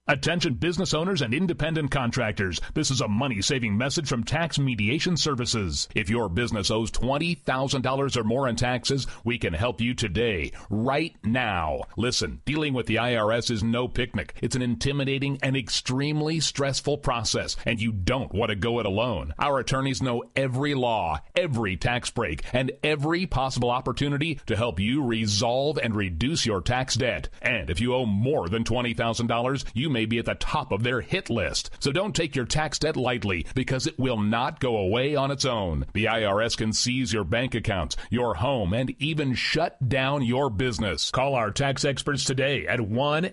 Attention business owners and independent contractors. This is a money-saving message from Tax Mediation Services. If your business owes $20,000 or more in taxes, we can help you today, right now. Listen, dealing with the IRS is no picnic. It's an intimidating and extremely stressful process, and you don't want to go it alone. Our attorneys know every law, every tax break, and every possible opportunity to help you resolve and reduce your tax debt. And if you owe more than $20,000, you may be at the top of their hit list. So don't take your tax debt lightly, because it will not go away on its own. The IRS can seize your bank accounts, your home, and even shut down your business. Call our tax experts today at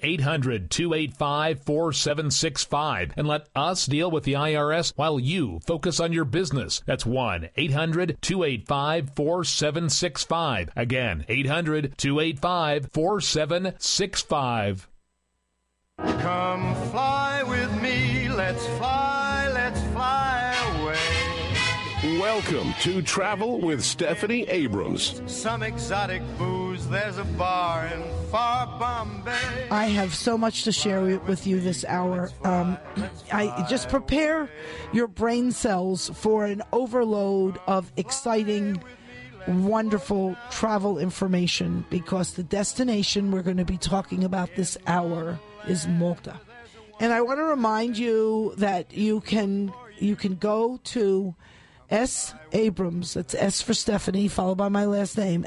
1-800-285-4765 and let us deal with the IRS while you focus on your business. That's 1-800-285-4765. Again, 800-285-4765. Come fly with me, let's fly away. Welcome to Travel with Stephanie Abrams. Some exotic booze, there's a bar in far Bombay. I have so much to share with you this hour. I just prepare your brain cells for an overload of exciting, wonderful travel information, because the destination we're going to be talking about this hour is Malta. And I want to remind you that you can go to S. Abrams, that's S for Stephanie, followed by my last name,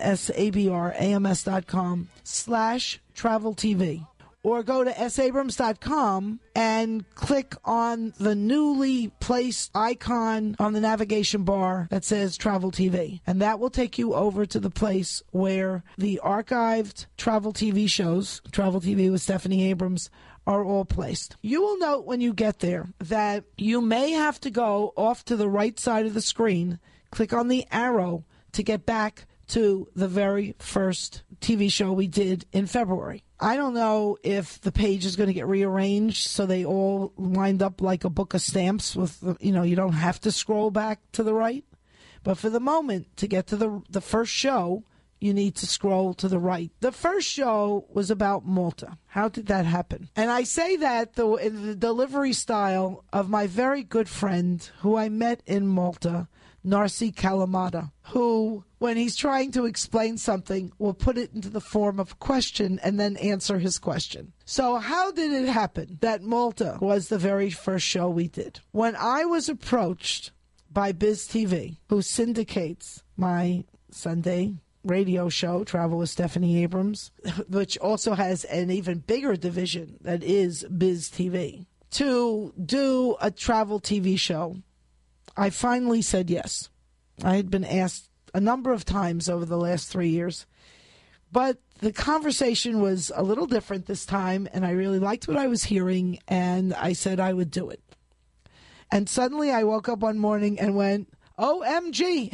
SABRAMS.com/travel TV. Or go to sabrams.com and click on the newly placed icon on the navigation bar that says Travel TV. And that will take you over to the place where the archived travel TV shows, Travel TV with Stephanie Abrams, are all placed. You will note when you get there that you may have to go off to the right side of the screen, click on the arrow to get back to the very first TV show we did in February. I don't know if the page is going to get rearranged so they all lined up like a book of stamps with, you don't have to scroll back to the right. But for the moment, to get to the first show, you need to scroll to the right. The first show was about Malta. How did that happen? And I say that in the delivery style of my very good friend who I met in Malta, Narsi Kalamata, who, when he's trying to explain something, will put it into the form of a question and then answer his question. So how did it happen that Malta was the very first show we did? When I was approached by Biz TV, who syndicates my Sunday radio show, Travel with Stephanie Abrams, which also has an even bigger division that is Biz TV, to do a travel TV show, I finally said yes. I had been asked a number of times over the last 3 years, but the conversation was a little different this time, and I really liked what I was hearing, and I said I would do it. And suddenly I woke up one morning and went, OMG,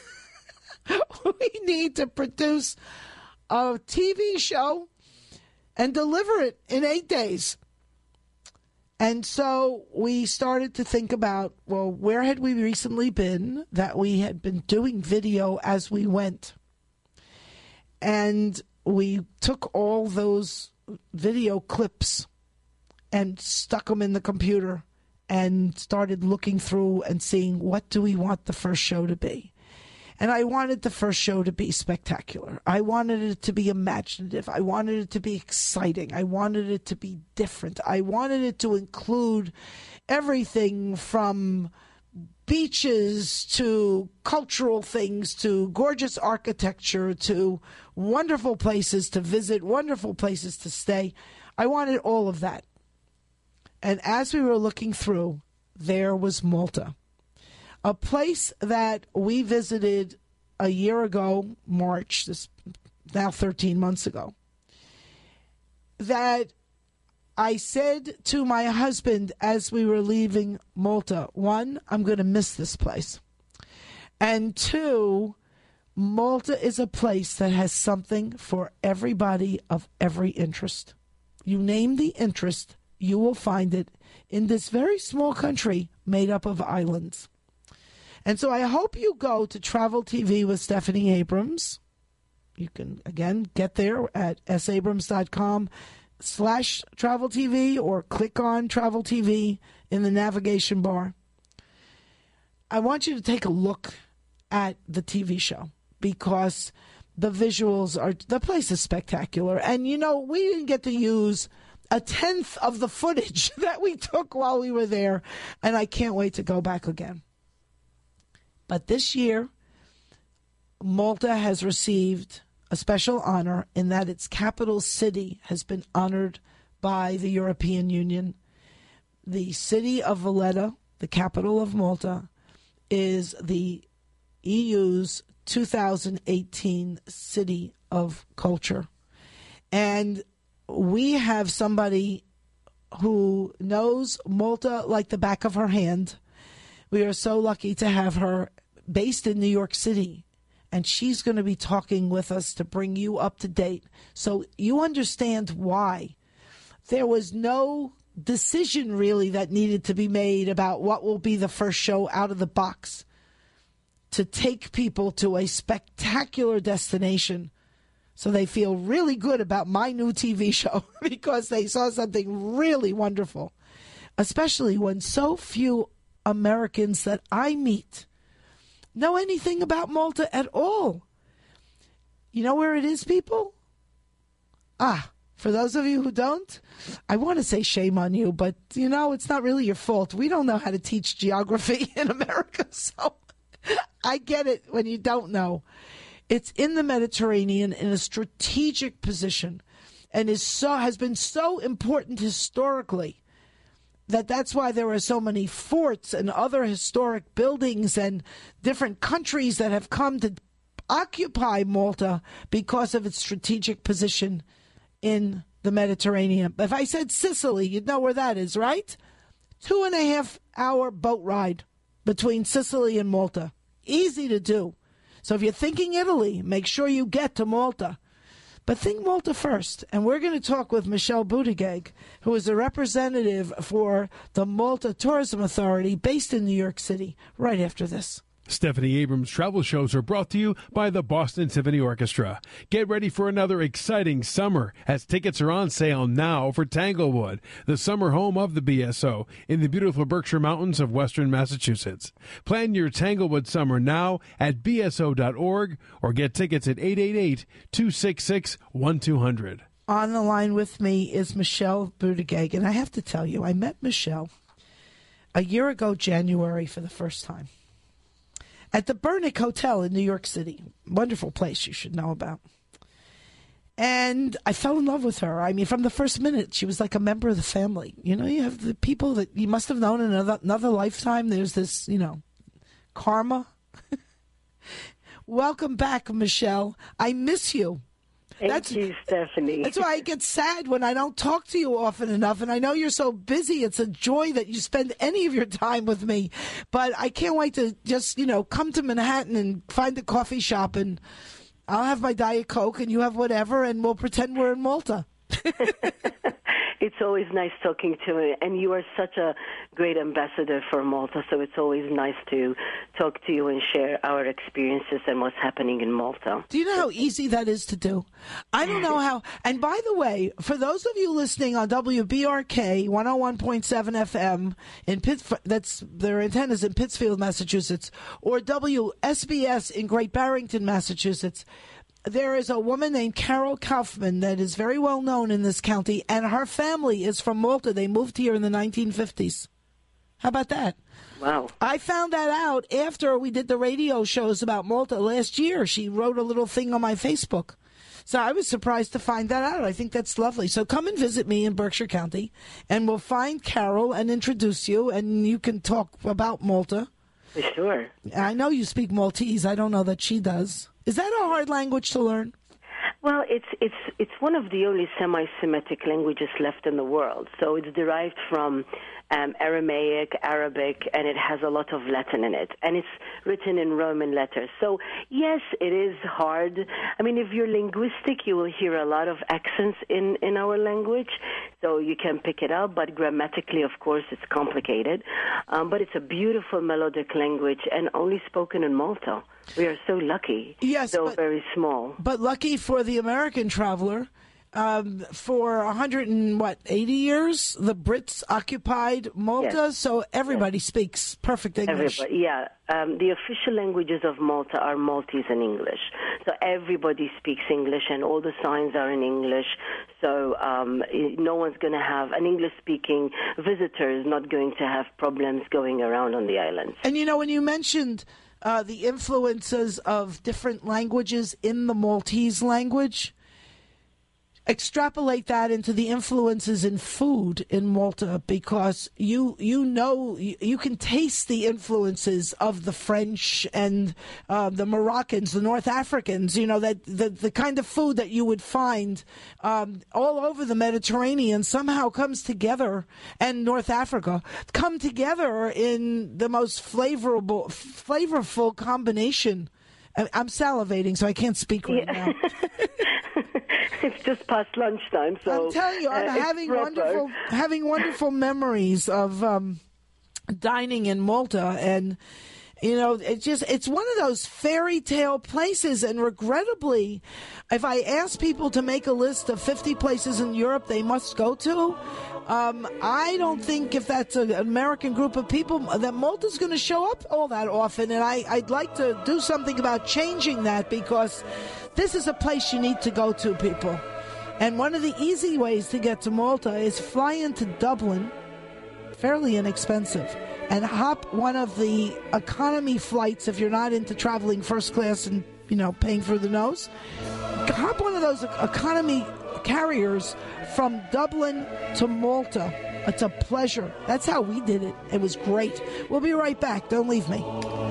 we need to produce a TV show and deliver it in 8 days. And so we started to think about, well, where had we recently been that we had been doing video as we went? And we took all those video clips and stuck them in the computer and started looking through and seeing, what do we want the first show to be? And I wanted the first show to be spectacular. I wanted it to be imaginative. I wanted it to be exciting. I wanted it to be different. I wanted it to include everything from beaches to cultural things to gorgeous architecture to wonderful places to visit, wonderful places to stay. I wanted all of that. And as we were looking through, there was Malta. A place that we visited a year ago, March, this now 13 months ago, that I said to my husband as we were leaving Malta, one, I'm going to miss this place. And two, Malta is a place that has something for everybody of every interest. You name the interest, you will find it in this very small country made up of islands. And so I hope you go to Travel TV with Stephanie Abrams. You can, again, get there at sabrams.com, Travel TV or click on Travel TV in the navigation bar. I want you to take a look at the TV show because the visuals the place is spectacular. And, you know, we didn't get to use a tenth of the footage that we took while we were there, and I can't wait to go back again. But this year, Malta has received a special honor in that its capital city has been honored by the European Union. The city of Valletta, the capital of Malta, is the EU's 2018 City of Culture. And we have somebody who knows Malta like the back of her hand. We are so lucky to have her based in New York City. And she's going to be talking with us to bring you up to date so you understand why there was no decision really that needed to be made about what will be the first show out of the box to take people to a spectacular destination so they feel really good about my new TV show because they saw something really wonderful, especially when so few Americans that I meet know anything about Malta at all. You know where it is, people? For those of you who don't, I want to say shame on you, but, you know, it's not really your fault. We don't know how to teach geography in America, so I get it when you don't know. It's in the Mediterranean in a strategic position and has been so important historically that's why there are so many forts and other historic buildings and different countries that have come to occupy Malta because of its strategic position in the Mediterranean. If I said Sicily, you'd know where that is, right? 2.5-hour boat ride between Sicily and Malta. Easy to do. So if you're thinking Italy, make sure you get to Malta. But think Malta first. And we're going to talk with Michelle Buttigieg, who is a representative for the Malta Tourism Authority based in New York City, right after this. Stephanie Abrams travel shows are brought to you by the Boston Symphony Orchestra. Get ready for another exciting summer as tickets are on sale now for Tanglewood, the summer home of the BSO in the beautiful Berkshire Mountains of western Massachusetts. Plan your Tanglewood summer now at bso.org or get tickets at 888-266-1200. On the line with me is Michelle Buttigieg, and I have to tell you, I met Michelle a year ago, January, for the first time at the Burnick Hotel in New York City. Wonderful place you should know about. And I fell in love with her. I mean, from the first minute, she was like a member of the family. You know, you have the people that you must have known in another lifetime. There's this, you know, karma. Welcome back, Michelle. I miss you. Thank you, Stephanie. That's why I get sad when I don't talk to you often enough. And I know you're so busy. It's a joy that you spend any of your time with me. But I can't wait to just, you know, come to Manhattan and find a coffee shop. And I'll have my Diet Coke and you have whatever. And we'll pretend we're in Malta. It's always nice talking to you, and you are such a great ambassador for Malta, so it's always nice to talk to you and share our experiences and what's happening in Malta. Do you know how easy that is to do? I don't know how. And by the way, for those of you listening on WBRK 101.7 FM in that's their antennas in Pittsfield, Massachusetts, or WSBS in Great Barrington, Massachusetts, there is a woman named Carol Kaufman that is very well known in this county, and her family is from Malta. They moved here in the 1950s. How about that? Wow. I found that out after we did the radio shows about Malta last year. She wrote a little thing on my Facebook. So I was surprised to find that out. I think that's lovely. So come and visit me in Berkshire County, and we'll find Carol and introduce you, and you can talk about Malta. Sure. I know you speak Maltese. I don't know that she does. Is that a hard language to learn? Well, it's one of the only semi-Semitic languages left in the world. So it's derived from Aramaic, Arabic, and it has a lot of Latin in it. And it's written in Roman letters. So, yes, it is hard. I mean, if you're linguistic, you will hear a lot of accents in our language, so you can pick it up. But grammatically, of course, it's complicated. But it's a beautiful melodic language and only spoken in Malta. We are so lucky. Yes, so very small. But lucky for the American traveler, For 180 years, the Brits occupied Malta, Yes. so everybody speaks perfect English. Everybody, yeah. The official languages of Malta are Maltese and English. So everybody speaks English, and all the signs are in English. So no one's going to have an English-speaking visitor is not going to have problems going around on the islands. And when you mentioned the influences of different languages in the Maltese language, extrapolate that into the influences in food in Malta, because you can taste the influences of the French and the Moroccans, the North Africans, that the kind of food that you would find all over the Mediterranean somehow comes together, and North Africa come together in the most flavorful combination. I'm salivating, so I can't speak right now. It's just past lunchtime, so I'm telling you, I'm having wonderful memories of dining in Malta, and it's one of those fairy tale places. And regrettably, if I ask people to make a list of 50 places in Europe they must go to, I don't think if that's an American group of people that Malta's going to show up all that often. And I'd like to do something about changing that, because this is a place you need to go to, people. And one of the easy ways to get to Malta is fly into Dublin, fairly inexpensive, and hop one of the economy flights if you're not into traveling first class and, paying through the nose. Hop one of those economy carriers from Dublin to Malta. It's a pleasure. That's how we did it. It was great. We'll be right back. Don't leave me.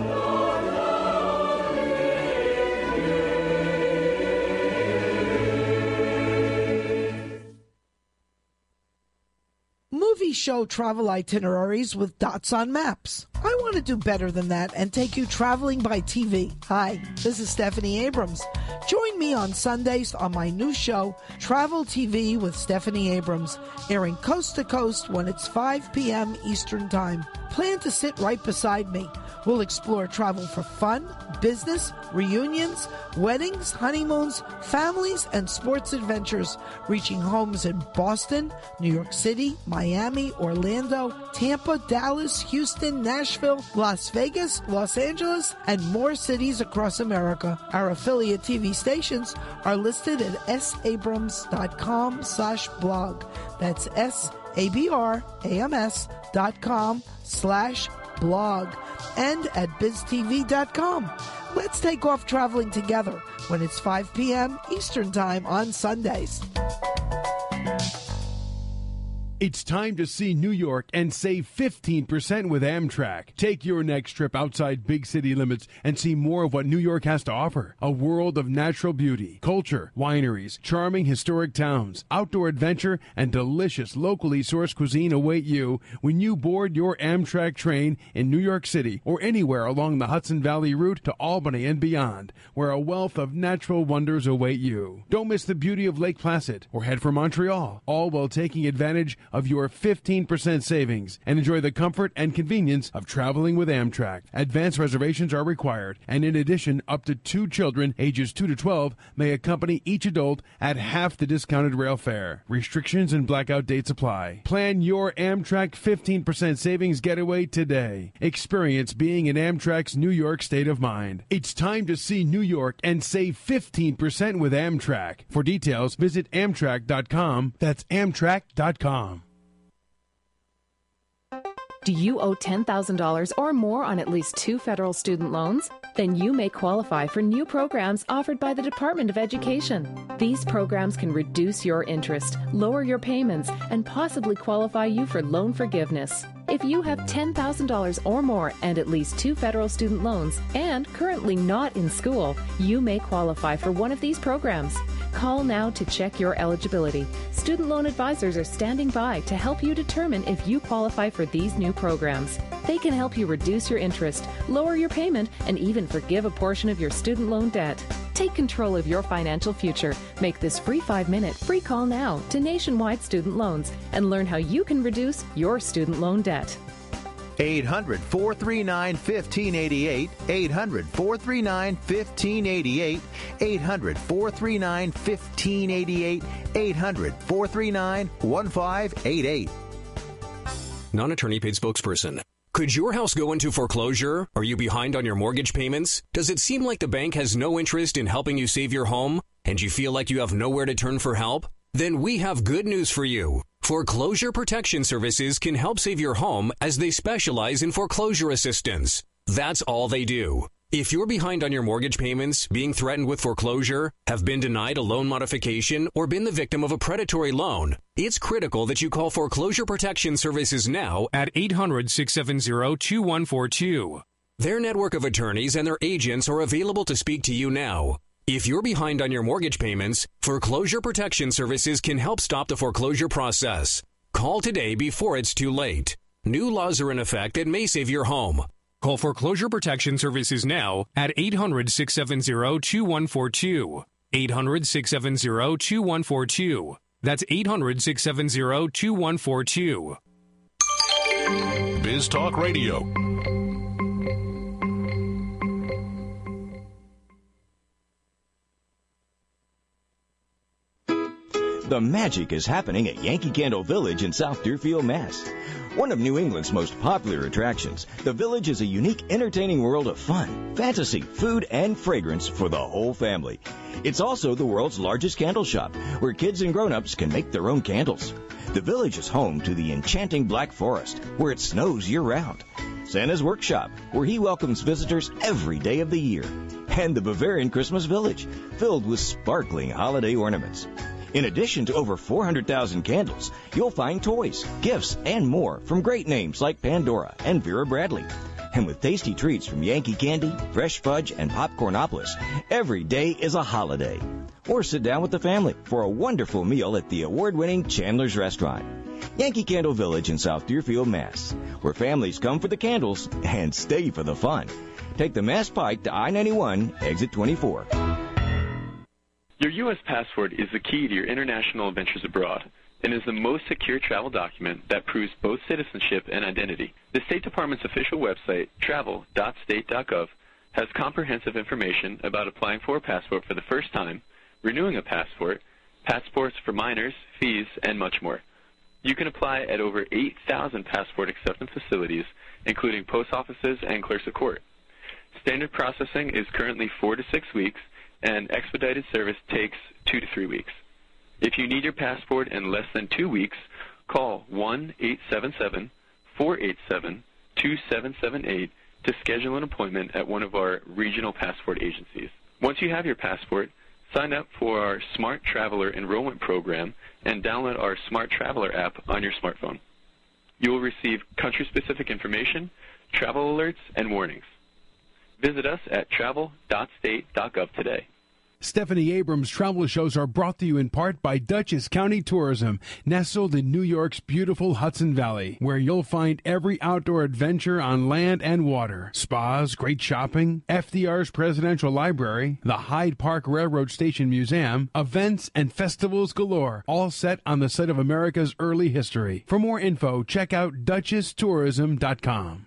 Movie show travel itineraries with dots on maps. I want to do better than that and take you traveling by TV. Hi, this is Stephanie Abrams. Join me on Sundays on my new show, Travel TV with Stephanie Abrams, airing coast to coast when it's 5 p.m. Eastern Time. Plan to sit right beside me. We'll explore travel for fun, business, reunions, weddings, honeymoons, families, and sports adventures, reaching homes in Boston, New York City, Miami, Orlando, Tampa, Dallas, Houston, Nashville, Las Vegas, Los Angeles, and more cities across America. Our affiliate TV stations are listed at sabrams.com/blog. That's sabrams.com/blog. And at biztv.com. Let's take off traveling together when it's 5 p.m. Eastern Time on Sundays. It's time to see New York and save 15% with Amtrak. Take your next trip outside big city limits and see more of what New York has to offer. A world of natural beauty, culture, wineries, charming historic towns, outdoor adventure, and delicious locally sourced cuisine await you when you board your Amtrak train in New York City or anywhere along the Hudson Valley route to Albany and beyond, where a wealth of natural wonders await you. Don't miss the beauty of Lake Placid or head for Montreal, all while taking advantage of your 15% savings and enjoy the comfort and convenience of traveling with Amtrak. Advance reservations are required, and in addition, up to 2 children ages 2 to 12 may accompany each adult at half the discounted rail fare. Restrictions and blackout dates apply. Plan your Amtrak 15% savings getaway today. Experience being in Amtrak's New York state of mind. It's time to see New York and save 15% with Amtrak. For details, visit Amtrak.com. That's Amtrak.com. Do you owe $10,000 or more on at least 2 federal student loans? Then you may qualify for new programs offered by the Department of Education. These programs can reduce your interest, lower your payments, and possibly qualify you for loan forgiveness. If you have $10,000 or more and at least 2 federal student loans and currently not in school, you may qualify for one of these programs. Call now to check your eligibility. Student loan advisors are standing by to help you determine if you qualify for these new programs. They can help you reduce your interest, lower your payment, and even forgive a portion of your student loan debt. Take control of your financial future. Make this free 5-minute free call now to Nationwide Student Loans and learn how you can reduce your student loan debt. 800-439-1588. 800-439-1588. 800-439-1588. 800-439-1588. Non-attorney paid spokesperson. Could your house go into foreclosure? Are you behind on your mortgage payments? Does it seem like the bank has no interest in helping you save your home? And you feel like you have nowhere to turn for help? Then we have good news for you. Foreclosure Protection Services can help save your home as they specialize in foreclosure assistance. That's all they do. If you're behind on your mortgage payments, being threatened with foreclosure, have been denied a loan modification, or been the victim of a predatory loan, it's critical that you call Foreclosure Protection Services now at 800-670-2142. Their network of attorneys and their agents are available to speak to you now. If you're behind on your mortgage payments, Foreclosure Protection Services can help stop the foreclosure process. Call today before it's too late. New laws are in effect that may save your home. Call Foreclosure Protection Services now at 800-670-2142. 800-670-2142. That's 800-670-2142. Biz Talk Radio. The magic is happening at Yankee Candle Village in South Deerfield, Mass. One of New England's most popular attractions, the Village is a unique, entertaining world of fun, fantasy, food, and fragrance for the whole family. It's also the world's largest candle shop, where kids and grown-ups can make their own candles. The Village is home to the enchanting Black Forest, where it snows year-round. Santa's Workshop, where he welcomes visitors every day of the year. And the Bavarian Christmas Village, filled with sparkling holiday ornaments. In addition to over 400,000 candles, you'll find toys, gifts, and more from great names like Pandora and Vera Bradley. And with tasty treats from Yankee Candy, Fresh Fudge, and Popcornopolis, every day is a holiday. Or sit down with the family for a wonderful meal at the award-winning Chandler's Restaurant. Yankee Candle Village in South Deerfield, Mass., where families come for the candles and stay for the fun. Take the Mass Pike to I-91, exit 24. Your U.S. passport is the key to your international adventures abroad and is the most secure travel document that proves both citizenship and identity. The State Department's official website, travel.state.gov, has comprehensive information about applying for a passport for the first time, renewing a passport, passports for minors, fees, and much more. You can apply at over 8,000 passport acceptance facilities, including post offices and clerks of court. Standard processing is currently 4 to 6 weeks, and expedited service takes 2 to 3 weeks. If you need your passport in less than 2 weeks, call 1-877-487-2778 to schedule an appointment at one of our regional passport agencies. Once you have your passport, sign up for our Smart Traveler Enrollment Program and download our Smart Traveler app on your smartphone. You will receive country-specific information, travel alerts, and warnings. Visit us at travel.state.gov today. Stephanie Abrams travel shows are brought to you in part by Dutchess County Tourism, nestled in New York's beautiful Hudson Valley, where you'll find every outdoor adventure on land and water. Spas, great shopping, FDR's Presidential Library, the Hyde Park Railroad Station Museum, events and festivals galore, all set on the site of America's early history. For more info, check out DutchessTourism.com.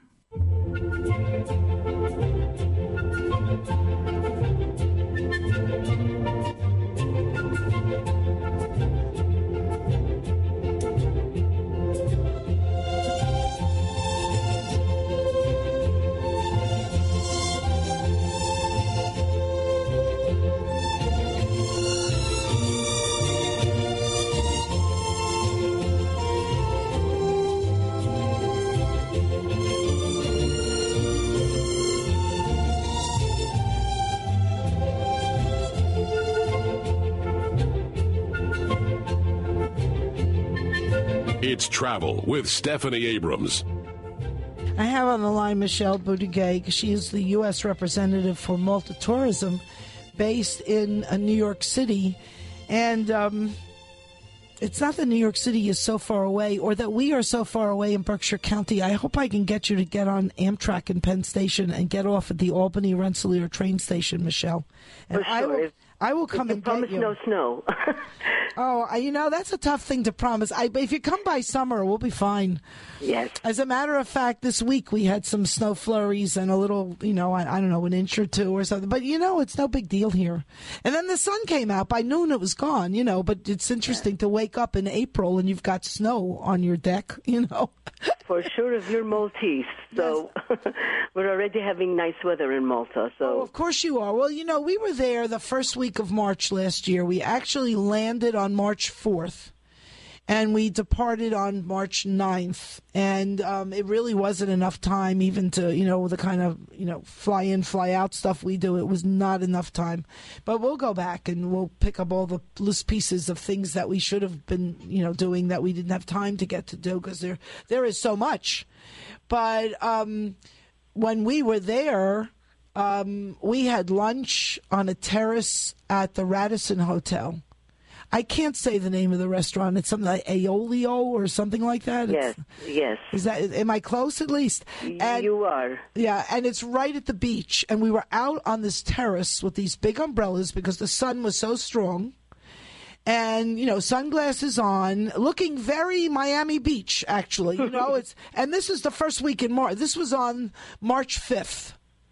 It's Travel with Stephanie Abrams. I have on the line Michelle Buttigieg. She is the U.S. representative for Malta Tourism based in New York City. And it's not that New York City is so far away or that we are so far away in Berkshire County. I hope I can get you to get on Amtrak in Penn Station and get off at the Albany Rensselaer train station, Michelle. And sure. I will come and promise get you. no snow. That's a tough thing to promise. If you come by summer, we'll be fine. Yes. As a matter of fact, this week we had some snow flurries and a little, I don't know, an inch or two or something. But, it's no big deal here. And then the sun came out. By noon it was gone, But it's interesting to wake up in April and you've got snow on your deck, For sure, if you're Maltese. So we're already having nice weather in Malta. So of course you are. Well, we were there the first week of March last year. We actually landed on March 4th. And we departed on March 9th. And it really wasn't enough time even to, the kind of, fly in, fly out stuff we do. It was not enough time. But we'll go back and we'll pick up all the loose pieces of things that we should have been, doing that we didn't have time to get to do because there is so much. But when we were there, we had lunch on a terrace at the Radisson Hotel. I can't say the name of the restaurant. It's something like Aeolio or something like that. Yes. Am I close at least? And, you are. Yeah, and it's right at the beach. And we were out on this terrace with these big umbrellas because the sun was so strong. And, sunglasses on, looking very Miami Beach, actually. And this is the first week in March. This was on March 5th.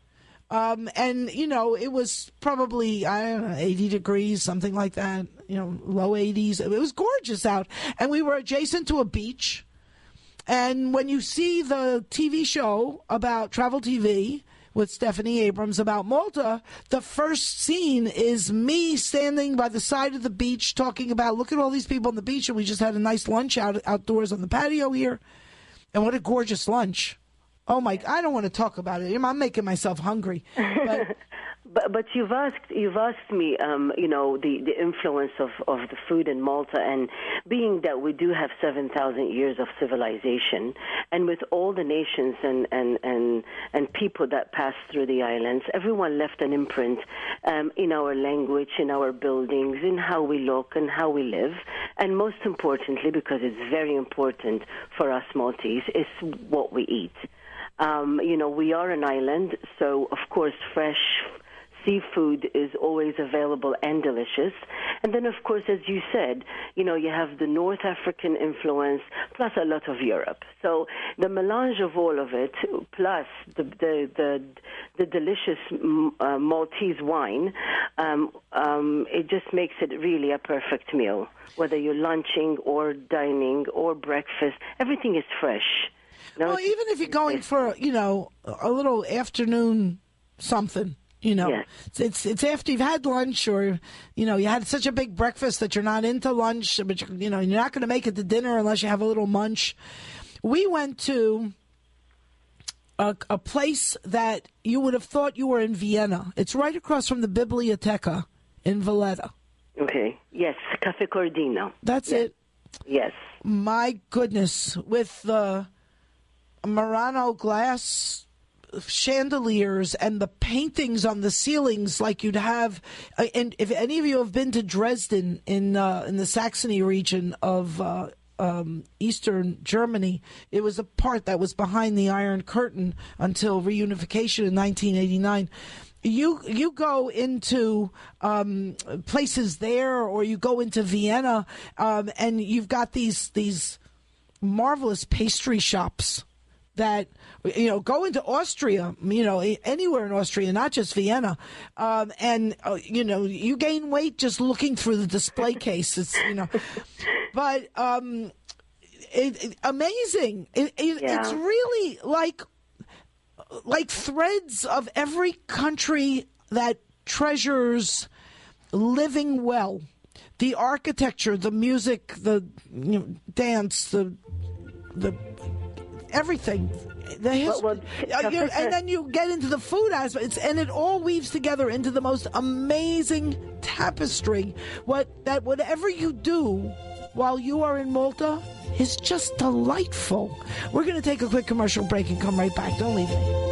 And, it was probably, 80 degrees, something like that, low 80s. It was gorgeous out. And we were adjacent to a beach. And when you see the TV show about Travel TV with Stephanie Abrams about Malta, the first scene is me standing by the side of the beach talking about, look at all these people on the beach. And we just had a nice lunch outdoors on the patio here. And what a gorgeous lunch. Oh my! I don't want to talk about it. I'm making myself hungry. But you've asked me, the influence of the food in Malta, and being that we do have 7,000 years of civilization, and with all the nations and people that passed through the islands, everyone left an imprint in our language, in our buildings, in how we look and how we live, and most importantly, because it's very important for us Maltese, is what we eat. We are an island, so of course fresh seafood is always available and delicious. And then, of course, as you said, you have the North African influence plus a lot of Europe. So the melange of all of it, plus the delicious Maltese wine, it just makes it really a perfect meal. Whether you're lunching or dining or breakfast, everything is fresh. Well, even if you're going for, a little afternoon something, Yes. it's after you've had lunch or, you had such a big breakfast that you're not into lunch, but, you're not going to make it to dinner unless you have a little munch. We went to a place that you would have thought you were in Vienna. It's right across from the Biblioteca in Valletta. Okay. Yes, Cafe Cordino. That's it. Yes. My goodness, with the Murano glass chandeliers and the paintings on the ceilings like you'd have. And if any of you have been to Dresden in the Saxony region of Eastern Germany, it was a part that was behind the Iron Curtain until reunification in 1989. You go into places there, or you go into Vienna, and you've got these marvelous pastry shops that, go into Austria, anywhere in Austria, not just Vienna. And you gain weight just looking through the display case. It's, but amazing. It's really like threads of every country that treasures living well. The architecture, the music, the dance, the everything, the history, and then you get into the food aspect, and it all weaves together into the most amazing tapestry. Whatever you do while you are in Malta is just delightful. We're going to take a quick commercial break and come right back. Don't leave me.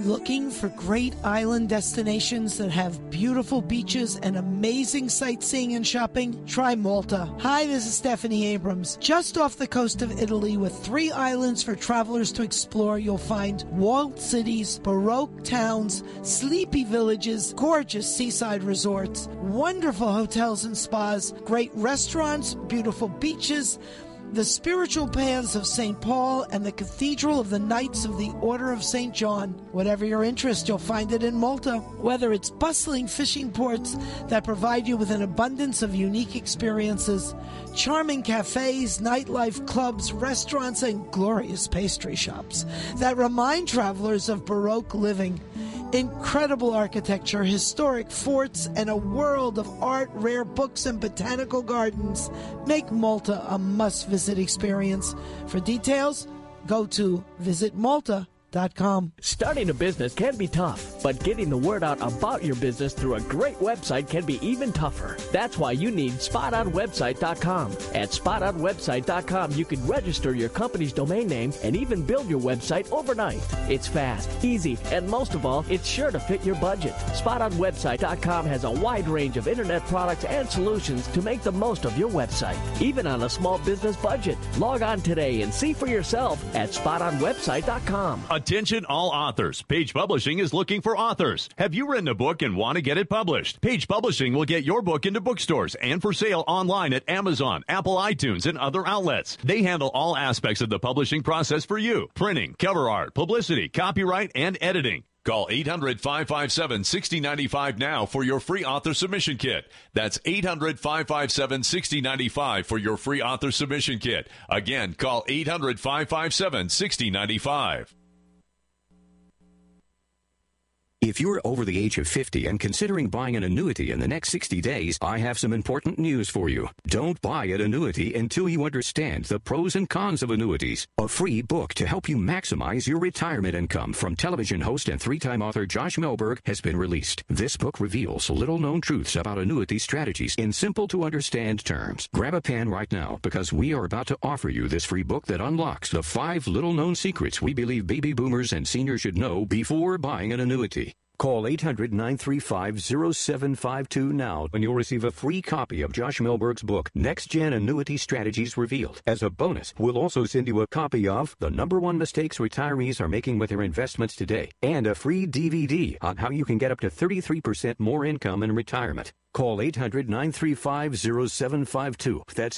Looking for great island destinations that have beautiful beaches and amazing sightseeing and shopping? Try Malta. Hi, this is Stephanie Abrams. Just off the coast of Italy with 3 islands for travelers to explore, you'll find walled cities, Baroque towns, sleepy villages, gorgeous seaside resorts, wonderful hotels and spas, great restaurants, beautiful beaches, the spiritual paths of St. Paul, and the Cathedral of the Knights of the Order of St. John. Whatever your interest, you'll find it in Malta. Whether it's bustling fishing ports that provide you with an abundance of unique experiences, charming cafes, nightlife clubs, restaurants, and glorious pastry shops that remind travelers of Baroque living, incredible architecture, historic forts, and a world of art, rare books, and botanical gardens make Malta a must-visit experience. For details, go to visitmalta.com. Starting a business can be tough, but getting the word out about your business through a great website can be even tougher. That's why you need SpotOnWebsite.com. At SpotOnWebsite.com, you can register your company's domain name and even build your website overnight. It's fast, easy, and most of all, it's sure to fit your budget. SpotOnWebsite.com has a wide range of internet products and solutions to make the most of your website, even on a small business budget. Log on today and see for yourself at SpotOnWebsite.com. Attention all authors. Page Publishing is looking for authors. Have you written a book and want to get it published? Page Publishing will get your book into bookstores and for sale online at Amazon, Apple iTunes, and other outlets. They handle all aspects of the publishing process for you. Printing, cover art, publicity, copyright, and editing. Call 800-557-6095 now for your free author submission kit. That's 800-557-6095 for your free author submission kit. Again, call 800-557-6095. If you're over the age of 50 and considering buying an annuity in the next 60 days, I have some important news for you. Don't buy an annuity until you understand the pros and cons of annuities. A free book to help you maximize your retirement income from television host and 3-time author Josh Melberg has been released. This book reveals little-known truths about annuity strategies in simple-to-understand terms. Grab a pen right now because we are about to offer you this free book that unlocks the 5 little-known secrets we believe baby boomers and seniors should know before buying an annuity. Call 800-935-0752 now and you'll receive a free copy of Josh Melberg's book, Next Gen Annuity Strategies Revealed. As a bonus, we'll also send you a copy of The Number 1 Mistakes Retirees Are Making with Their Investments Today and a free DVD on how you can get up to 33% more income in retirement. Call 800-935-0752. That's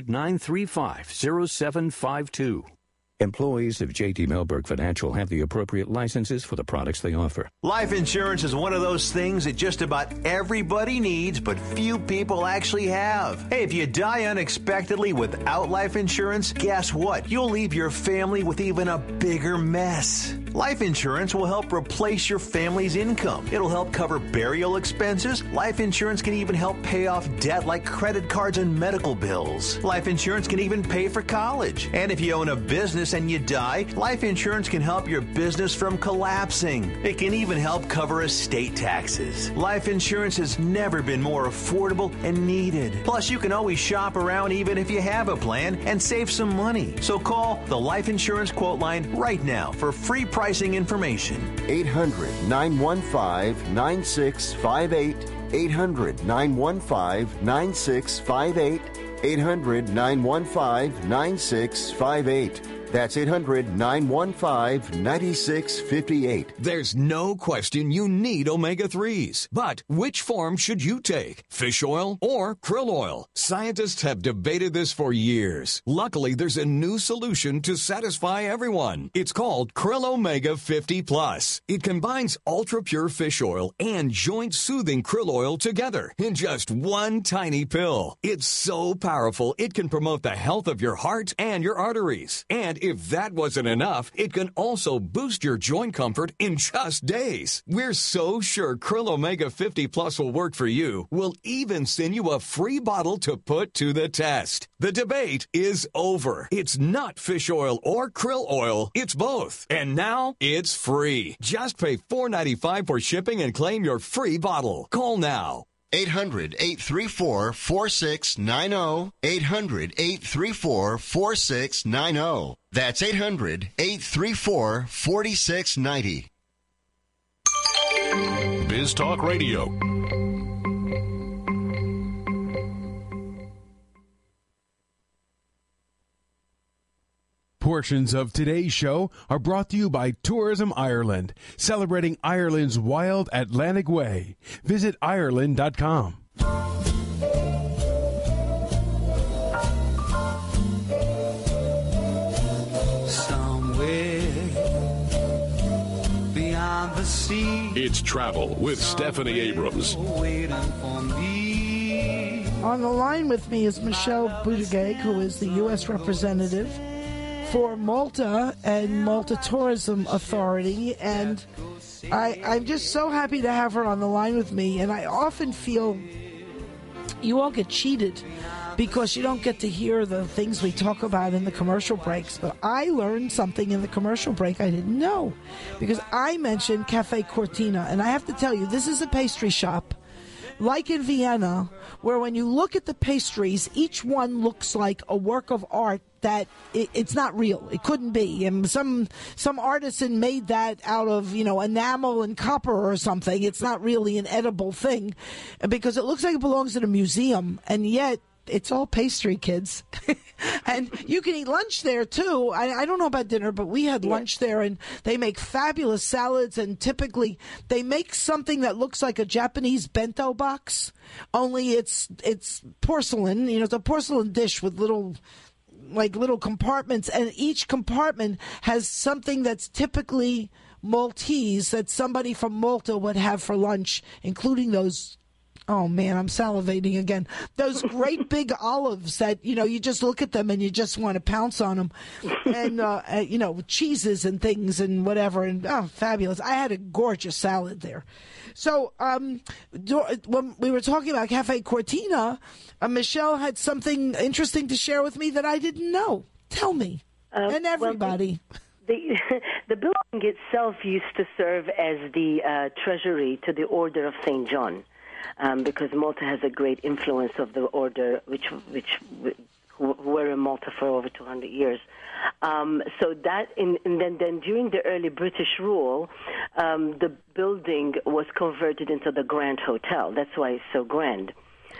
800-935-0752. Employees of J.D. Melberg Financial have the appropriate licenses for the products they offer. Life insurance is one of those things that just about everybody needs, but few people actually have. Hey, if you die unexpectedly without life insurance, guess what? You'll leave your family with even a bigger mess. Life insurance will help replace your family's income. It'll help cover burial expenses. Life insurance can even help pay off debt like credit cards and medical bills. Life insurance can even pay for college. And if you own a business and you die, life insurance can help your business from collapsing. It can even help cover estate taxes. Life insurance has never been more affordable and needed. Plus, you can always shop around even if you have a plan and save some money. So call the Life Insurance Quote Line right now for free pricing information. 800-915-9658. 800-915-9658. 800-915-9658. That's 800-915-9658. There's no question you need omega-3s. But which form should you take? Fish oil or krill oil? Scientists have debated this for years. Luckily, there's a new solution to satisfy everyone. It's called Krill Omega 50 Plus. It combines ultra-pure fish oil and joint-soothing krill oil together in just one tiny pill. It's so powerful, it can promote the health of your heart and your arteries. And if that wasn't enough, it can also boost your joint comfort in just days. We're so sure Krill Omega 50 Plus will work for you. We'll even send you a free bottle to put to the test. The debate is over. It's not fish oil or krill oil. It's both. And now it's free. Just pay $4.95 for shipping and claim your free bottle. Call now. 800-834-4690. 800-834-4690. That's 800-834-4690. is Talk Radio. Portions of today's show are brought to you by Tourism Ireland, celebrating Ireland's wild Atlantic way. Visit Ireland.com. Somewhere beyond the sea. It's Travel with Stephanie Abrams. Waiting for me. On the line with me is Michelle Buttigieg, who is the U.S. representative for Malta and Malta Tourism Authority, and I'm just so happy to have her on the line with me. And I often feel you all get cheated because you don't get to hear the things we talk about in the commercial breaks. But I learned something in the commercial break I didn't know, because I mentioned Cafe Cortina, and I have to tell you, this is a pastry shop like in Vienna, where when you look at the pastries, each one looks like a work of art that it's not real. It couldn't be. And some artisan made that out of, enamel and copper or something. It's not really an edible thing because it looks like it belongs in a museum, and yet it's all pastry, kids. And you can eat lunch there, too. I don't know about dinner, but we had lunch there, and they make fabulous salads, and typically they make something that looks like a Japanese bento box, only it's porcelain. It's a porcelain dish with little compartments, and each compartment has something that's typically Maltese that somebody from Malta would have for lunch, including those. Oh, man, I'm salivating again. Those great big olives that, you just look at them and you just want to pounce on them. And, cheeses and things and whatever. And, fabulous. I had a gorgeous salad there. So when we were talking about Cafe Cortina, Michelle had something interesting to share with me that I didn't know. Tell me. And everybody. The building itself used to serve as the treasury to the Order of St. John. Because Malta has a great influence of the order, who were in Malta for over 200 years. So that, and then during the early British rule, the building was converted into the Grand Hotel. That's why it's so grand.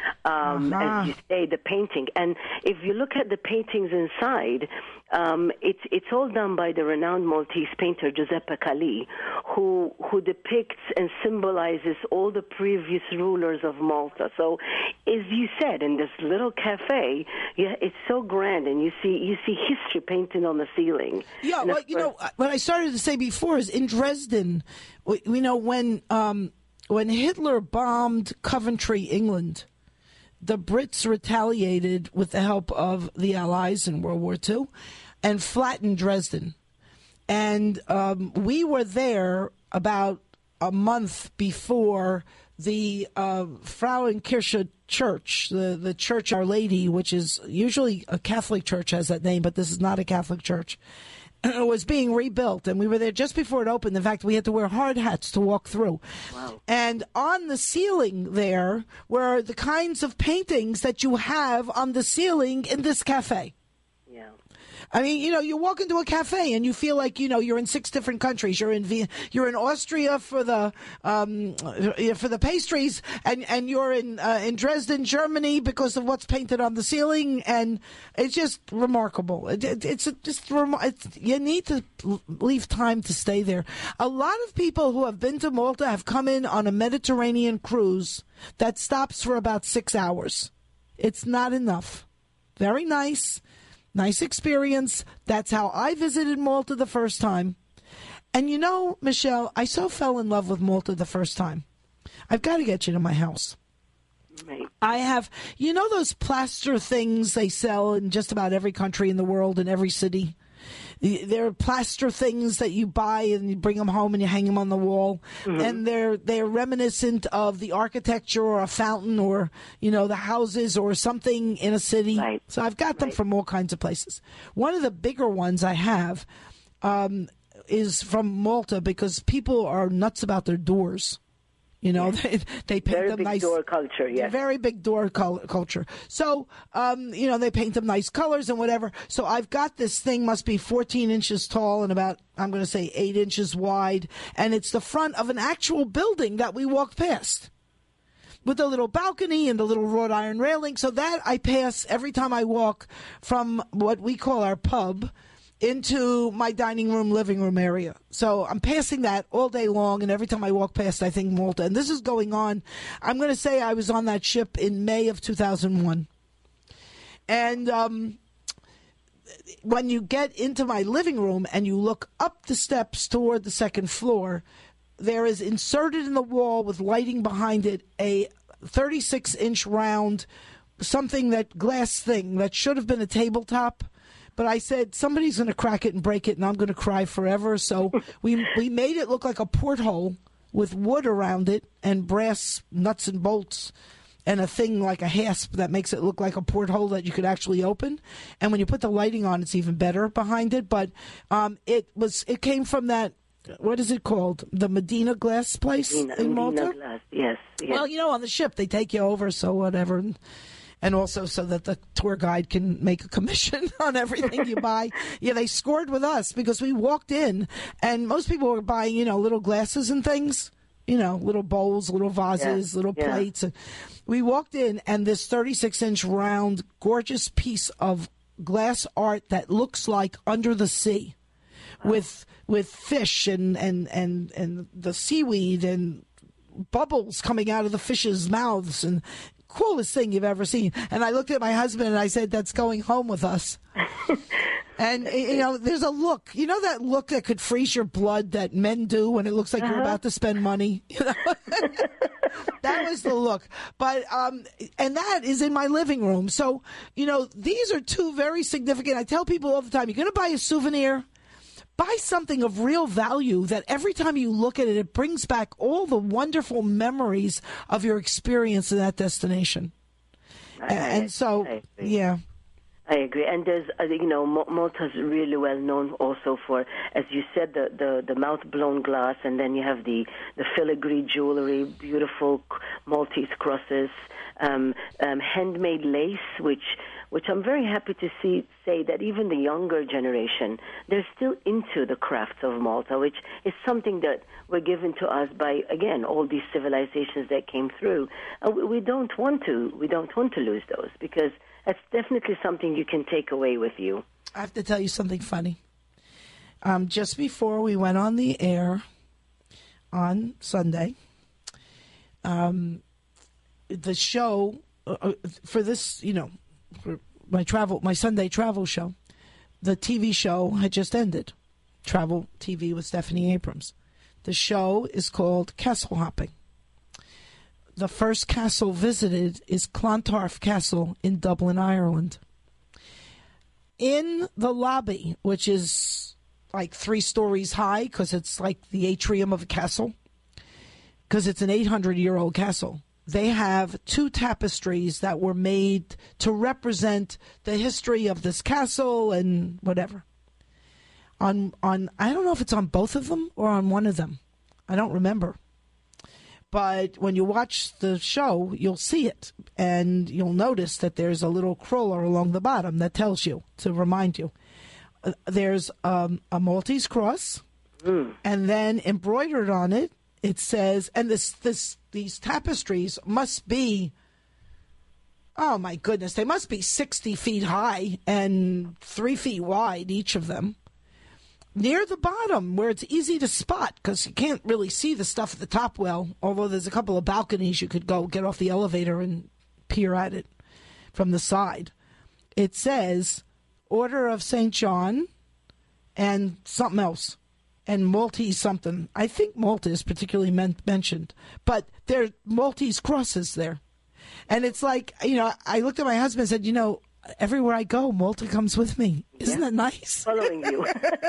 As you say, the painting. And if you look at the paintings inside, it's all done by the renowned Maltese painter Giuseppe Calì, who depicts and symbolizes all the previous rulers of Malta. So, as you said, in this little cafe, it's so grand, and you see history painted on the ceiling. Yeah, well, what I started to say before is in Dresden, when Hitler bombed Coventry, England, the Brits retaliated with the help of the Allies in World War II and flattened Dresden. And we were there about a month before the Frauenkirche Church, the Church Our Lady, which is usually a Catholic church, has that name, but this is not a Catholic church. It was being rebuilt, and we were there just before it opened. In fact, we had to wear hard hats to walk through. Wow. And on the ceiling there were the kinds of paintings that you have on the ceiling in this cafe. Yeah. I mean, you walk into a cafe and you feel like, you're in 6 different countries. You're in Austria for the pastries, and you're in Dresden, Germany, because of what's painted on the ceiling, and it's just remarkable. You need to leave time to stay there. A lot of people who have been to Malta have come in on a Mediterranean cruise that stops for about 6 hours. It's not enough. Very nice. Nice experience. That's how I visited Malta the first time. And Michelle, I so fell in love with Malta the first time. I've got to get you to my house. Right. I have, those plaster things they sell in just about every country in the world, in every city? There are plaster things that you buy and you bring them home and you hang them on the wall. Mm-hmm. And they're reminiscent of the architecture or a fountain or, the houses or something in a city. Right. So I've got them from all kinds of places. One of the bigger ones I have is from Malta because people are nuts about their doors. You know, they paint very them big nice. Door culture, yes. Very big door culture. So, you know, they paint them nice colors and whatever. So I've got this thing, must be 14 inches tall and about, I'm going to say 8 inches wide. And it's the front of an actual building that we walked past, with the little balcony and the little wrought iron railing. So that I pass every time I walk from what we call our pub into my dining room, living room area. So I'm passing that all day long, and every time I walk past, I think Malta. And this is going on, I'm going to say I was on that ship in May of 2001. And when you get into my living room and you look up the steps toward the second floor, there is inserted in the wall with lighting behind it a 36-inch round glass thing that should have been a tabletop. But I said, somebody's going to crack it and break it, and I'm going to cry forever. So we made it look like a porthole with wood around it and brass nuts and bolts and a thing like a hasp that makes it look like a porthole that you could actually open. And when you put the lighting on, it's even better behind it. But it came from that, what is it called? The Medina Glass place in Malta? Medina Glass, yes. Well, you know, on the ship, they take you over, so whatever. And also so that the tour guide can make a commission on everything you buy. Yeah, they scored with us because we walked in, and most people were buying, you know, little glasses and things, you know, little bowls, little vases, little plates. And we walked in, and this 36-inch round, gorgeous piece of glass art that looks like Under the Sea, with fish and the seaweed and bubbles coming out of the fish's mouths, and coolest thing you've ever seen. And I looked at my husband and I said, that's going home with us. And, you know, there's a look. You know that look that could freeze your blood that men do when it looks like you're about to spend money? You know? That was the look. But, and that is in my living room. So, you know, these are two very significant. I tell people all the time, you're going to buy a souvenir, buy something of real value that every time you look at it, it brings back all the wonderful memories of your experience in that destination. And so, yeah. I agree. And there's, you know, Malta's really well known also for, as you said, the mouth-blown glass, and then you have the filigree jewelry, beautiful Maltese crosses, handmade lace, which I'm very happy to say that even the younger generation, they're still into the crafts of Malta, which is something that were given to us by, again, all these civilizations that came through. We don't want to lose those, because that's definitely something you can take away with you. I have to tell you something funny. Just before we went on the air on Sunday, the show for this, you know, for my Sunday travel show, the TV show had just ended. Travel TV with Stephanie Abrams. The show is called Castle Hopping. The first castle visited is Clontarf Castle in Dublin, Ireland. In the lobby, which is like 3 stories high because it's like the atrium of a castle, because it's an 800-year-old castle, they have 2 tapestries that were made to represent the history of this castle and whatever. On I don't know if it's on both of them or on one of them. I don't remember. But when you watch the show, you'll see it, and you'll notice that there's a little crawler along the bottom that tells you, to remind you. There's a Maltese cross, and then embroidered on it, it says, and these tapestries must be, oh my goodness, they must be 60 feet high and 3 feet wide, each of them. Near the bottom, where it's easy to spot, because you can't really see the stuff at the top well, although there's a couple of balconies you could go get off the elevator and peer at it from the side. It says, Order of St. John and something else, and Maltese something. I think Malta is particularly mentioned, but there are Maltese crosses there. And it's like, you know, I looked at my husband and said, you know, everywhere I go, Malta comes with me. Isn't that nice? Following you.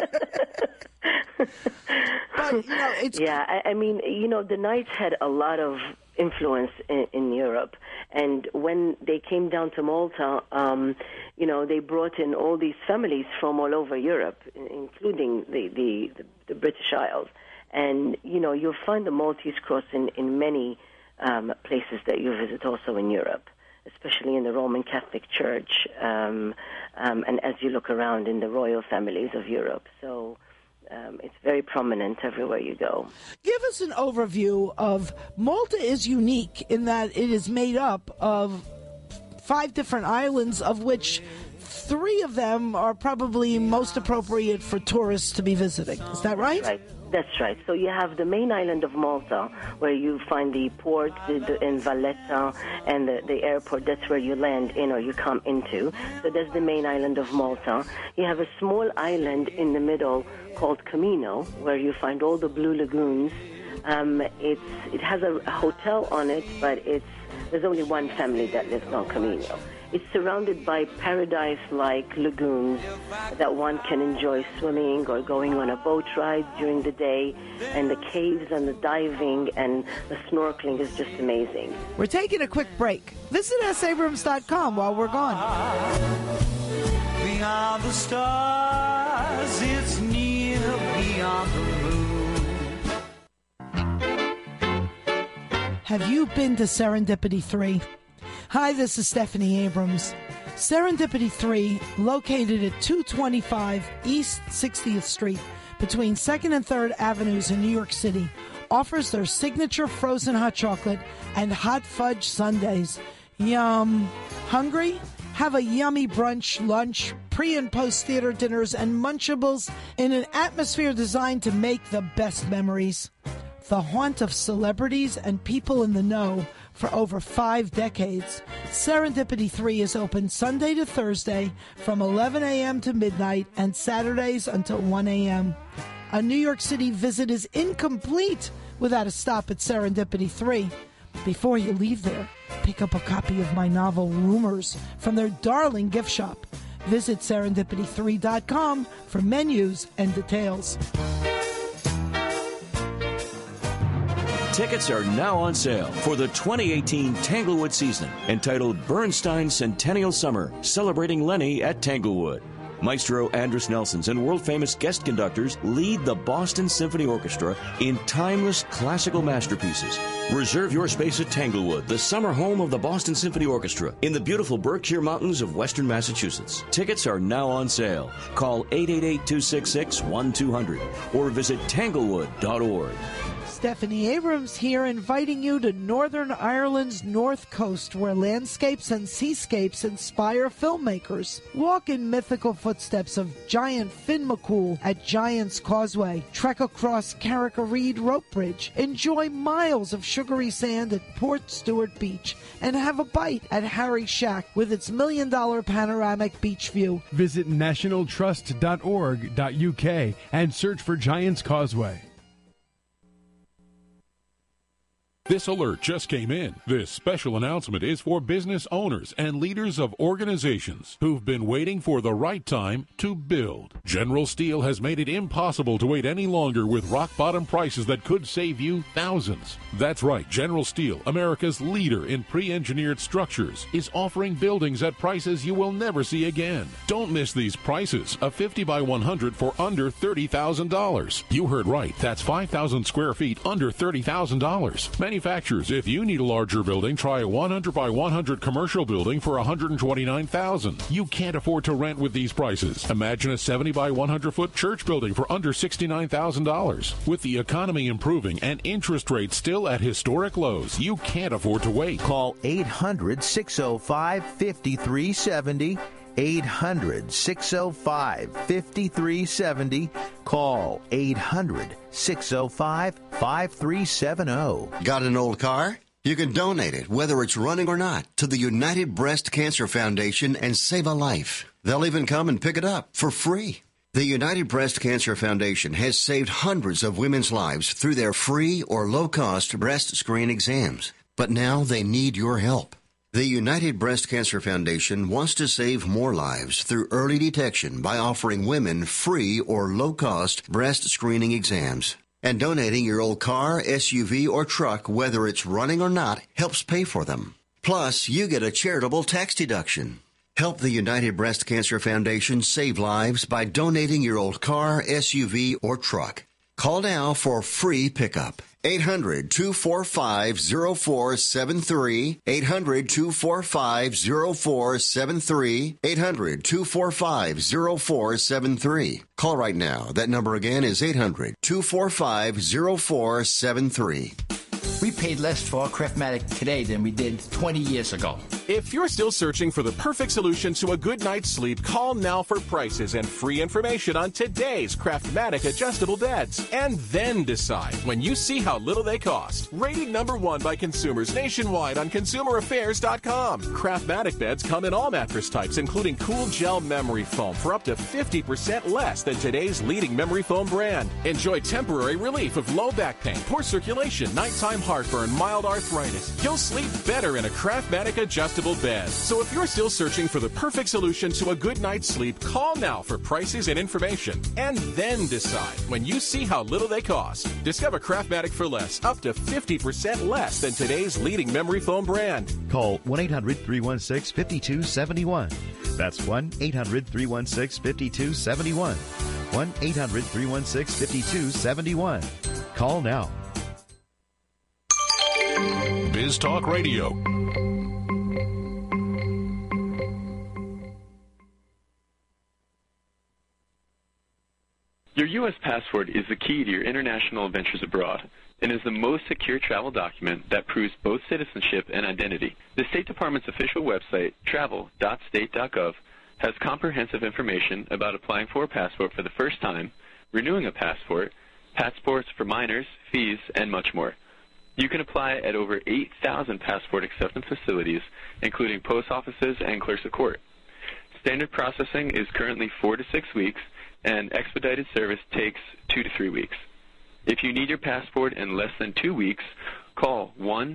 But, you know, it's... Yeah, I mean, you know, the Knights had a lot of influence in Europe. And when they came down to Malta, you know, they brought in all these families from all over Europe, including the British Isles. And, you'll find the Maltese cross in many places that you visit also in Europe, especially in the Roman Catholic Church, and as you look around in the royal families of Europe. So it's very prominent everywhere you go. Give us an overview of Malta is unique in that it is made up of 5 different islands, of which 3 of them are probably most appropriate for tourists to be visiting. Is that right? That's right. So you have the main island of Malta, where you find the port in Valletta and the airport. That's where you land in or you come into. So that's the main island of Malta. You have a small island in the middle called Camino, where you find all the blue lagoons. It has a hotel on it, but there's only one family that lives on Camino. It's surrounded by paradise-like lagoons that one can enjoy swimming or going on a boat ride during the day, and the caves and the diving and the snorkeling is just amazing. We're taking a quick break. Visit sabrams.com while we're gone. Beyond the stars, it's near beyond the moon. Have you been to Serendipity 3? Hi, this is Stephanie Abrams. Serendipity 3, located at 225 East 60th Street between 2nd and 3rd Avenues in New York City, offers their signature frozen hot chocolate and hot fudge sundaes. Yum. Hungry? Have a yummy brunch, lunch, pre- and post-theater dinners, and Munchables in an atmosphere designed to make the best memories. The haunt of celebrities and people in the know for over 5 decades, Serendipity 3 is open Sunday to Thursday from 11 a.m. to midnight and Saturdays until 1 a.m. A New York City visit is incomplete without a stop at Serendipity 3. Before you leave there, pick up a copy of my novel Rumors from their darling gift shop. Visit serendipity3.com for menus and details. Tickets are now on sale for the 2018 Tanglewood season, entitled Bernstein Centennial Summer, celebrating Lenny at Tanglewood. Maestro Andris Nelsons and world-famous guest conductors lead the Boston Symphony Orchestra in timeless classical masterpieces. Reserve your space at Tanglewood, the summer home of the Boston Symphony Orchestra, in the beautiful Berkshire Mountains of western Massachusetts. Tickets are now on sale. Call 888-266-1200 or visit tanglewood.org. Stephanie Abrams here, inviting you to Northern Ireland's North Coast, where landscapes and seascapes inspire filmmakers. Walk in mythical footsteps of giant Finn McCool at Giant's Causeway. Trek across Carrick-a-Reed Rope Bridge. Enjoy miles of sugary sand at Port Stewart Beach. And have a bite at Harry's Shack with its $1 million panoramic beach view. Visit nationaltrust.org.uk and search for Giant's Causeway. This alert just came in. This special announcement is for business owners and leaders of organizations who've been waiting for the right time to build. General Steel has made it impossible to wait any longer with rock-bottom prices that could save you thousands. That's right, General Steel, America's leader in pre-engineered structures, is offering buildings at prices you will never see again. Don't miss these prices. A 50 by 100 for under $30,000. You heard right. That's 5,000 square feet under $30,000. Manufacturers, if you need a larger building, try a 100 by 100 commercial building for $129,000. You can't afford to rent with these prices. Imagine a 70 by 100 foot church building for under $69,000. With the economy improving and interest rates still at historic lows, you can't afford to wait. Call 800-605-5370. 800-605-5370. Call 800-605-5370. Got an old car? You can donate it, whether it's running or not, to the United Breast Cancer Foundation and save a life. They'll even come and pick it up for free. The United Breast Cancer Foundation has saved hundreds of women's lives through their free or low-cost breast screen exams. But now they need your help. The United Breast Cancer Foundation wants to save more lives through early detection by offering women free or low-cost breast screening exams. And donating your old car, SUV, or truck, whether it's running or not, helps pay for them. Plus, you get a charitable tax deduction. Help the United Breast Cancer Foundation save lives by donating your old car, SUV, or truck. Call now for free pickup. 800-245-0473. 800-245-0473. 800-245-0473. Call right now. That number again is 800-245-0473. We paid less for our Craftmatic today than we did 20 years ago. If you're still searching for the perfect solution to a good night's sleep, call now for prices and free information on today's Craftmatic adjustable beds. And then decide when you see how little they cost. Rated #1 by consumers nationwide on ConsumerAffairs.com. Craftmatic beds come in all mattress types, including cool gel memory foam for up to 50% less than today's leading memory foam brand. Enjoy temporary relief of low back pain, poor circulation, nighttime heartburn, mild arthritis. You'll sleep better in a Craftmatic adjustable bed. So if you're still searching for the perfect solution to a good night's sleep, call now for prices and information. And then decide when you see how little they cost. Discover Craftmatic for less, up to 50% less than today's leading memory foam brand. Call 1-800-316-5271. That's 1-800-316-5271. 1-800-316-5271. Call now. Biz Talk Radio. Your U.S. passport is the key to your international adventures abroad and is the most secure travel document that proves both citizenship and identity. The State Department's official website, travel.state.gov, has comprehensive information about applying for a passport for the first time, renewing a passport, passports for minors, fees, and much more. You can apply at over 8,000 passport acceptance facilities, including post offices and clerks of court. Standard processing is currently 4 to 6 weeks, and expedited service takes 2 to 3 weeks. If you need your passport in less than 2 weeks, call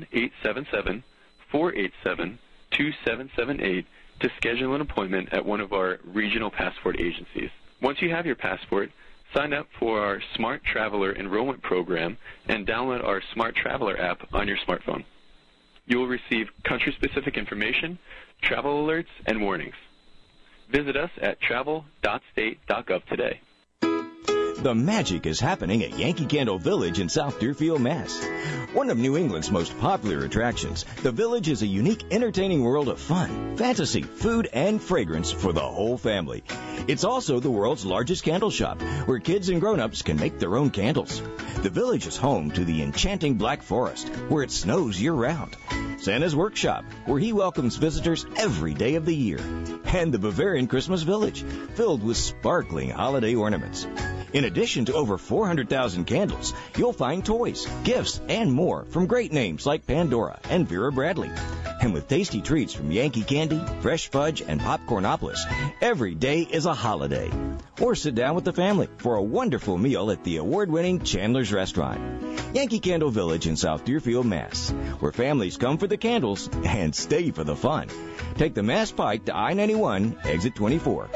1-877-487-2778 to schedule an appointment at one of our regional passport agencies. Once you have your passport, sign up for our Smart Traveler enrollment program and download our Smart Traveler app on your smartphone. You will receive country-specific information, travel alerts, and warnings. Visit us at travel.state.gov today. The magic is happening at Yankee Candle Village in South Deerfield, Mass. One of New England's most popular attractions, the Village is a unique, entertaining world of fun, fantasy, food, and fragrance for the whole family. It's also the world's largest candle shop, where kids and grown-ups can make their own candles. The Village is home to the enchanting Black Forest, where it snows year-round, Santa's Workshop, where he welcomes visitors every day of the year, and the Bavarian Christmas Village, filled with sparkling holiday ornaments. In addition to over 400,000 candles, you'll find toys, gifts, and more from great names like Pandora and Vera Bradley. And with tasty treats from Yankee Candy, Fresh Fudge, and Popcornopolis, every day is a holiday. Or sit down with the family for a wonderful meal at the award-winning Chandler's Restaurant. Yankee Candle Village in South Deerfield, Mass., where families come for the candles and stay for the fun. Take the Mass Pike to I-91, exit 24.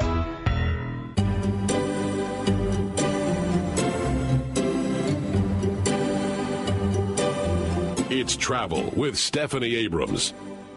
It's Travel with Stephanie Abrams.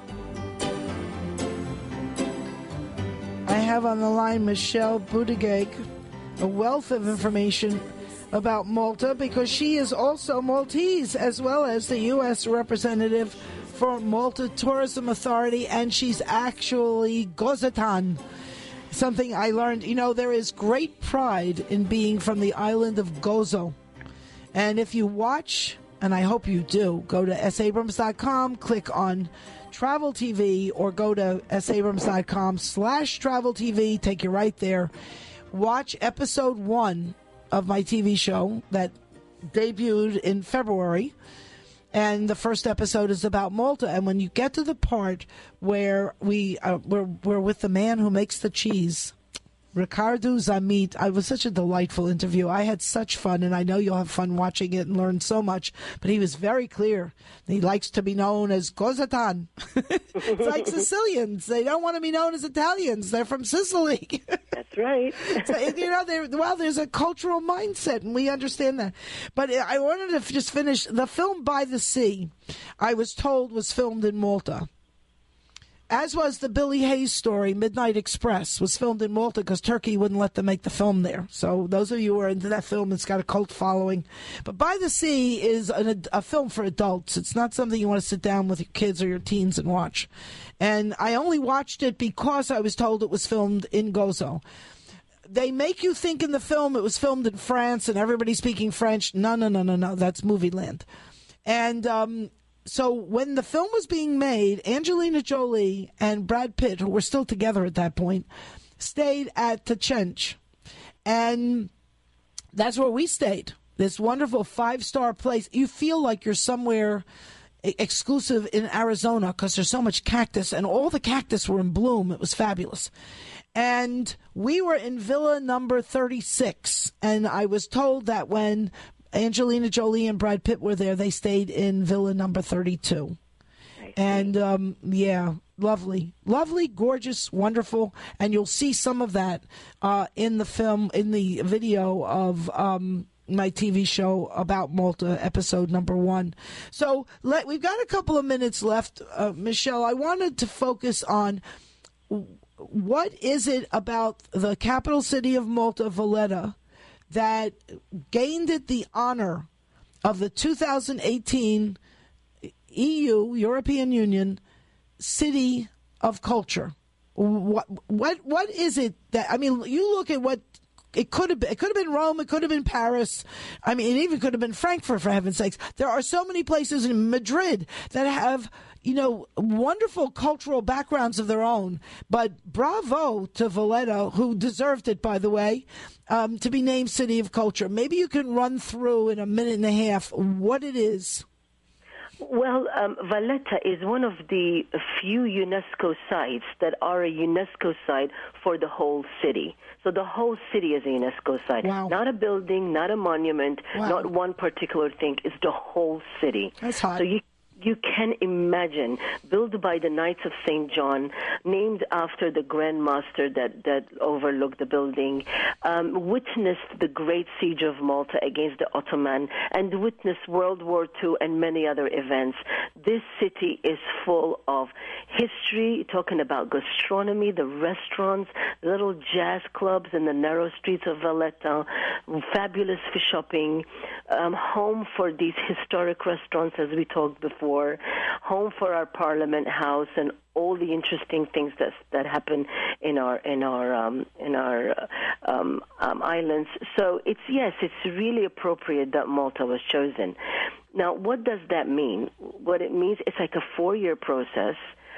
I have on the line Michelle Buttigieg, a wealth of information about Malta because she is also Maltese as well as the U.S. representative for Malta Tourism Authority, and she's actually Gozotan. Something I learned, there is great pride in being from the island of Gozo. And if you watch, and I hope you do, go to sabrams.com, click on Travel TV, or go to sabrams.com/Travel TV, take you right there. Watch episode 1 of my TV show that debuted in February. And the first episode is about Malta. And when you get to the part where we're with the man who makes the cheese, Ricardo Zamit, it was such a delightful interview. I had such fun, and I know you'll have fun watching it and learn so much. But he was very clear. He likes to be known as Gozotan. It's like Sicilians. They don't want to be known as Italians. They're from Sicily. That's right. So, there's a cultural mindset, and we understand that. But I wanted to just finish. The film By the Sea, I was told, was filmed in Malta. As was the Billy Hayes story, Midnight Express, was filmed in Malta because Turkey wouldn't let them make the film there. So those of you who are into that film, it's got a cult following. But By the Sea is a film for adults. It's not something you want to sit down with your kids or your teens and watch. And I only watched it because I was told it was filmed in Gozo. They make you think in the film it was filmed in France and everybody speaking French. No. That's Movie Land. And so when the film was being made, Angelina Jolie and Brad Pitt, who were still together at that point, stayed at Tchench. And that's where we stayed. This wonderful 5-star place. You feel like you're somewhere exclusive in Arizona because there's so much cactus, and all the cactus were in bloom. It was fabulous. And we were in Villa number 36, and I was told that when Angelina Jolie and Brad Pitt were there, they stayed in Villa number 32. And, lovely, gorgeous, wonderful. And you'll see some of that in the film, in the video of my TV show about Malta, episode number 1. So we've got a couple of minutes left. Michelle, I wanted to focus on what is it about the capital city of Malta, Valletta, that gained it the honor of the 2018 EU, European Union, City of Culture. What is it that, I mean, you look at what it could have been. It could have been Rome. It could have been Paris. I mean, it even could have been Frankfurt, for heaven's sakes. There are so many places in Madrid that have, wonderful cultural backgrounds of their own. But bravo to Valletta, who deserved it, by the way, to be named City of Culture. Maybe you can run through in a minute and a half what it is. Well, Valletta is one of the few UNESCO sites that are a UNESCO site for the whole city. So the whole city is a UNESCO site. Wow. Not a building, not a monument, not one particular thing. It's the whole city. That's hot. So you can imagine, built by the Knights of St. John, named after the Grand Master that overlooked the building, witnessed the Great Siege of Malta against the Ottoman, and witnessed World War II and many other events. This city is full of history, talking about gastronomy, the restaurants, little jazz clubs in the narrow streets of Valletta, fabulous fish shopping, home for these historic restaurants, as we talked before, home for our Parliament House, and all the interesting things that happen in our islands. So it's really appropriate that Malta was chosen. Now, what does that mean? What it means, it's like a 4-year process.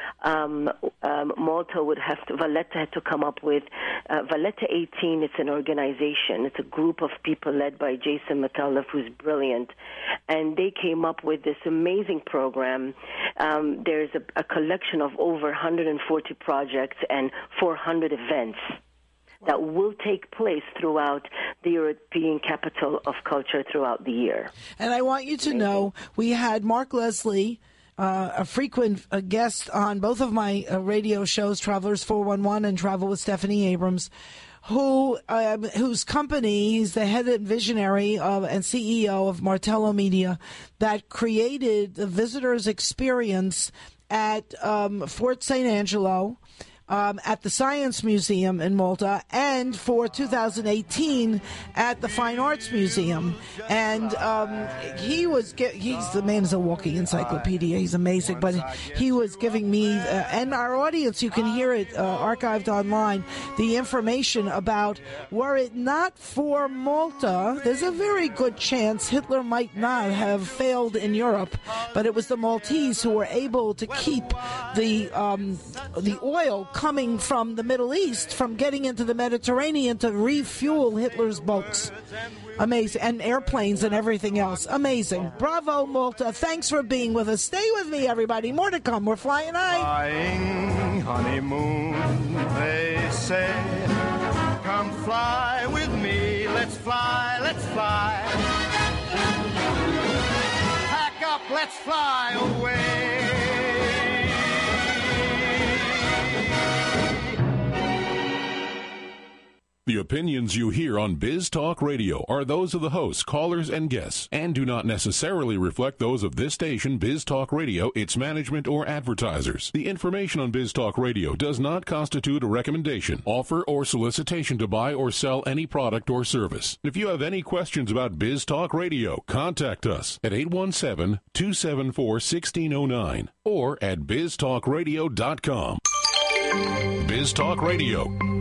Valletta had to come up with Valletta 18. It's an organization. It's a group of people led by Jason McAuliffe, who's brilliant, and they came up with this amazing program. There's a collection of over 140 projects and 400 events that will take place throughout the European capital of culture throughout the year. And I want you to know, we had Mark Leslie, a frequent guest on both of my radio shows, Travelers 411 and Travel with Stephanie Abrams, whose company, he's the head and visionary and CEO of Martello Media, that created the visitors experience at Fort St. Angelo, at the Science Museum in Malta, and for 2018 at the Fine Arts Museum. And he's the man is a walking encyclopedia. He's amazing. But he was giving me, and our audience, you can hear it archived online, the information about, were it not for Malta, there's a very good chance Hitler might not have failed in Europe. But it was the Maltese who were able to keep the oil coming from the Middle East from getting into the Mediterranean to refuel Hitler's boats. Amazing. And airplanes and everything else. Amazing. Bravo, Malta. Thanks for being with us. Stay with me, everybody. More to come. We're flying high. Flying honeymoon, they say. Come fly with me. Let's fly, let's fly. Pack up, let's fly away. The The opinions you hear on Biz Talk Radio are those of the hosts, callers, and guests, and do not necessarily reflect those of this station, Biz Talk Radio, its management, or advertisers. The information on Biz Talk Radio does not constitute a recommendation, offer, or solicitation to buy or sell any product or service. If you have any questions about Biz Talk Radio, contact us at 817-274-1609 or at biztalkradio.com. Biz Talk Radio,